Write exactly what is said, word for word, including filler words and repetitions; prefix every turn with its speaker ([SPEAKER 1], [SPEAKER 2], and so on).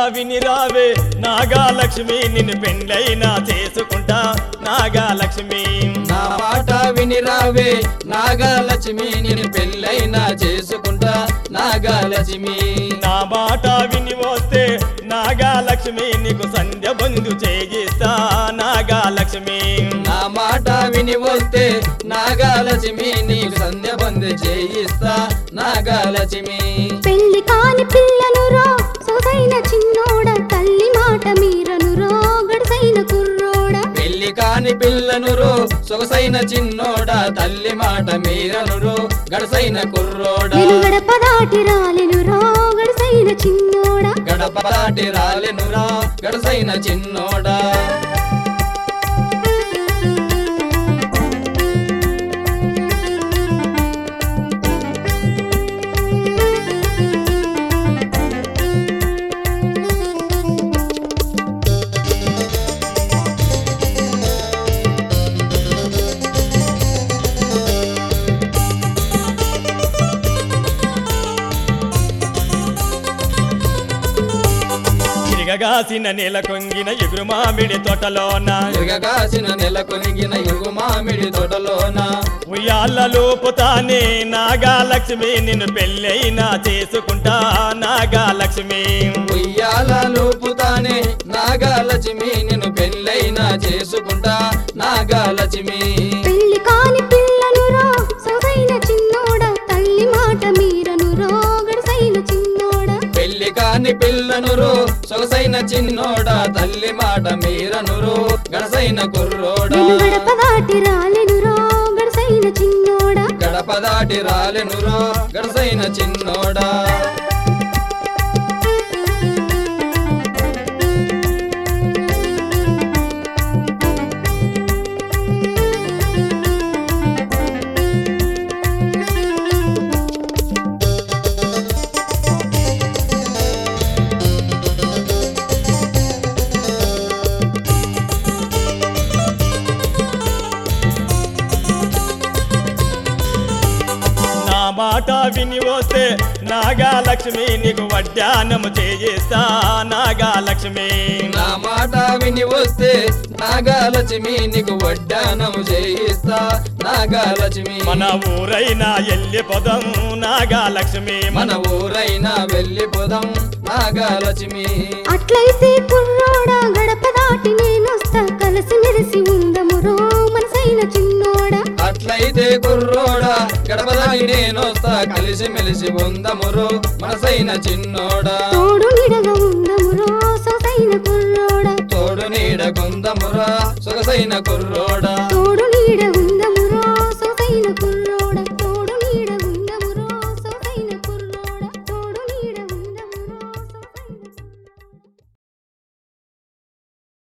[SPEAKER 1] వినిరావే నాగాలక్ష్మి నిన్ను పెండ్లైనా చేసుకుంటా నాగాలక్ష్మి
[SPEAKER 2] నా మాట వినిరావే నాగాలక్ష్మి నిన్ను పెళ్ళైనా చేసుకుంటా నాగాలక్ష్మి
[SPEAKER 1] నా మాట విని వస్తే నాగాలక్ష్మి నీకు సంధ్య బంధు చేయిస్తా నాగాలక్ష్మి
[SPEAKER 2] నా మాట విని వస్తే నాగాలక్ష్మి నీకు సంధ్య బంధు చేయిస్తా నాగాలక్ష్మి
[SPEAKER 3] పెళ్లి కాని పిల్లను రో సొగైన చిన్నోడ తల్లి మాట మీరను రో గడసైన కుర్రోడ
[SPEAKER 2] పెళ్లి కాని పిల్లను రో సొగసైన చిన్నోడ తల్లి మాట మీరను రో గడసైన కుర్రోడ
[SPEAKER 3] నేను గడప దాటి రాలెను రో గడసైన చిన్నోడ
[SPEAKER 2] గడప దాటి రాలెనురా గడసైన చిన్నోడా
[SPEAKER 1] తిరగగాసిన నెల కొంగిన ఎగురు మామిడి తోటలోన
[SPEAKER 2] తిరగగాసిన నెల కొనిగిన ఎరుగు మామిడి తోటలోన
[SPEAKER 1] ఉయ్యాలలోపుతానే నాగాలక్ష్మి నిన్ను పెళ్ళైనా చేసుకుంటా నాగాలక్ష్మి
[SPEAKER 2] ఉయ్యాల లోపుతానే నాగాలక్ష్మి నిన్ను పెళ్ళైనా చేసుకుంటా నాగాలక్ష్మి
[SPEAKER 3] పెళ్లి కాని పిల్లను రో సొగైన చిన్నోడ తల్లి మాట మీరను రో గడసైన చిన్నోడ
[SPEAKER 2] పెళ్లి కాని పిల్లను రో సొగసైన చిన్నోడా తల్లి మాట మీరను రో గడసైన కుర్రోడా
[SPEAKER 3] నేను గడప దాటి రాలెను రో గడసైన చిన్నోడ
[SPEAKER 2] గడప దాటి రాలెను రో గడసైన చిన్నోడా
[SPEAKER 1] నా మాట విని వస్తే నాగాలక్ష్మి నీకు వడ్డానము చేయిస్తా నాగాలక్ష్మి
[SPEAKER 2] నా మాట విని వస్తే నాగాలక్ష్మి నీకు వడ్డానము చేయిస్తా నాగాలక్ష్మి
[SPEAKER 1] మన ఊరైనా ఎల్లిపోదాం నాగాలక్ష్మి
[SPEAKER 2] మన ఊరైనా వెళ్ళిపోదాం నాగాలక్ష్మి
[SPEAKER 3] అట్లయితే కుర్రోడ గడప దాటి నేనొస్తా కలిసి మెలిసి ఉందము రో మనసైన చిన్నోడ
[SPEAKER 2] అట్లయితే కుర్రోడా గడప దాటి నేనొస్తా కలిసి మెలిసి ఉందమురో మనసైన చిన్నోడా
[SPEAKER 3] తోడు నిడగా ఉందము రో సొగైన కుర్రోడ
[SPEAKER 2] తోడు నీడ కొందమురా సొగసైన కుర్రోడా